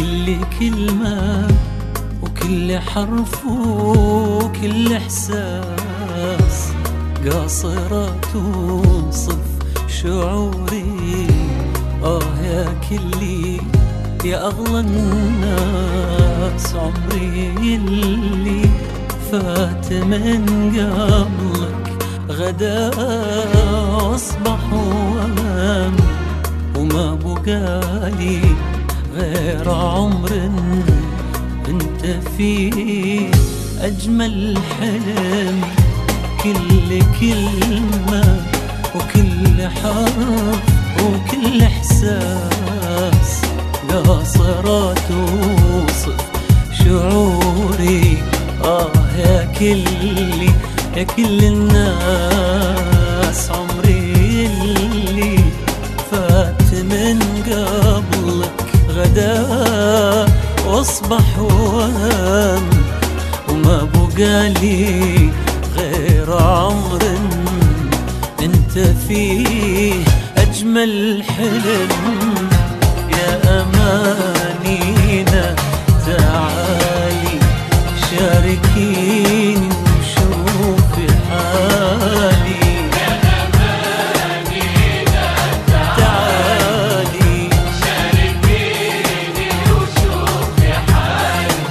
كل كلمة وكل حرف وكل إحساس قاصرة توصف شعوري. يا كلي يا أغلى الناس، عمري اللي فات من قبلك غدا أصبح وأمام، وما بقالي غير عمر انت فيه أجمل حلم. كل كلمة وكل حرف وكل إحساس قاصرة توصف شعوري. يا كلي يا كل الناس، عمري اللي فات من قبلك غدا واصبح وهم، وما بقالي غير عمر انت فيه أجمل حلم. يا أمانينا تعالي شاركيني وشوفي حالي. يا أمانينا تعالي شاركيني وشوفي حالي.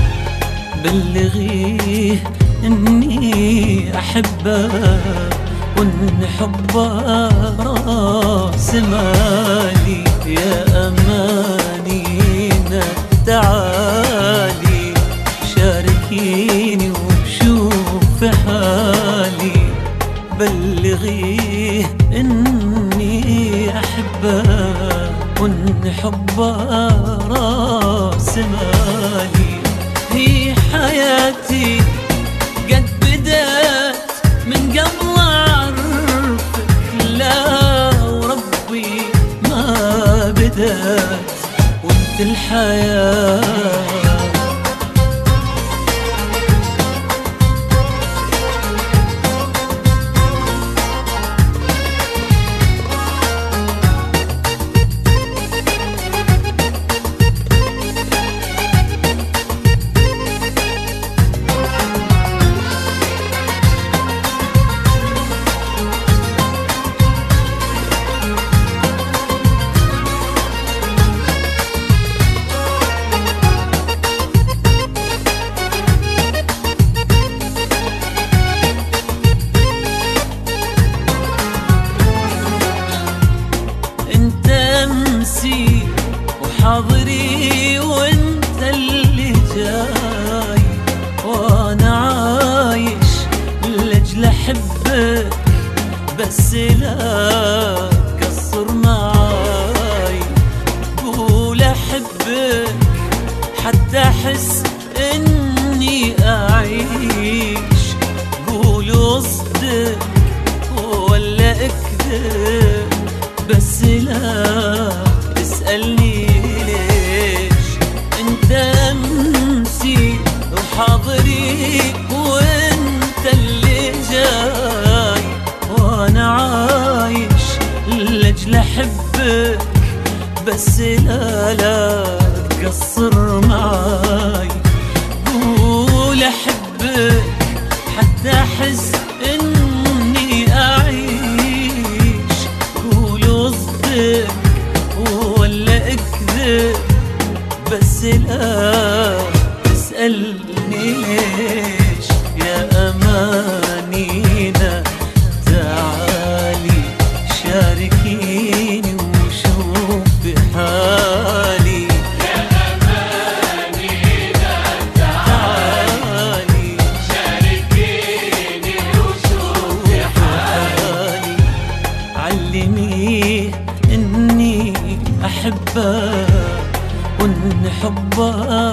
بلغيه إني أحبه وإن حبه راس مالي. يا أمانينا تعالي شاركيني وشوف حالي. بلغيه إني أحبه وإن حبه راس مالي. هي حياتي قد بدأت من قبل أعرفك، لا وربي ما بدأت وانت الحياة. وحاضري وانت اللي جاي، وانا عايش لاجل احبك بس لا تقصر معاي. قول احبك حتى احس اني اعيش، قول اصدق ولا اكذب بس لا تسألني ليش. انت امسي وحاضري وانت اللي جاي، وانا عايش لاجل احبك بس لا تقصر معاي. قول احبك حتى احس اني اعيش، قول اصدق ولا اكذب بس لا تسألني ليش. يا أمانينا تعالي شاركيني وشوفي حالي. يا أمانينا تعالي شاركيني وشوفي حالي. علميه إني أحبه وإن حبه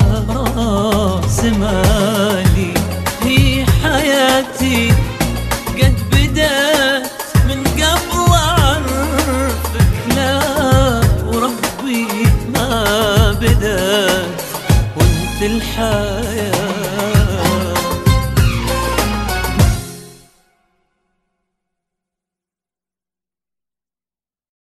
راس مالي. هي حياتي قد بدأت من قبل أعرفك، لا وربي ما بدأت وانت الحياة.